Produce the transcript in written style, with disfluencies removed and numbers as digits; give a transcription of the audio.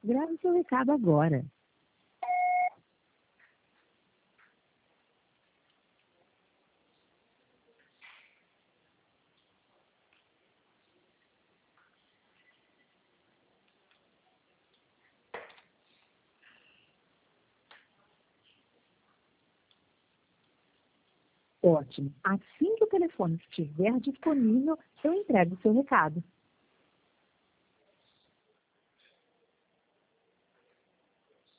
Grave seu recado agora. Ótimo. Assim que o telefone estiver disponível, eu entrego o seu recado.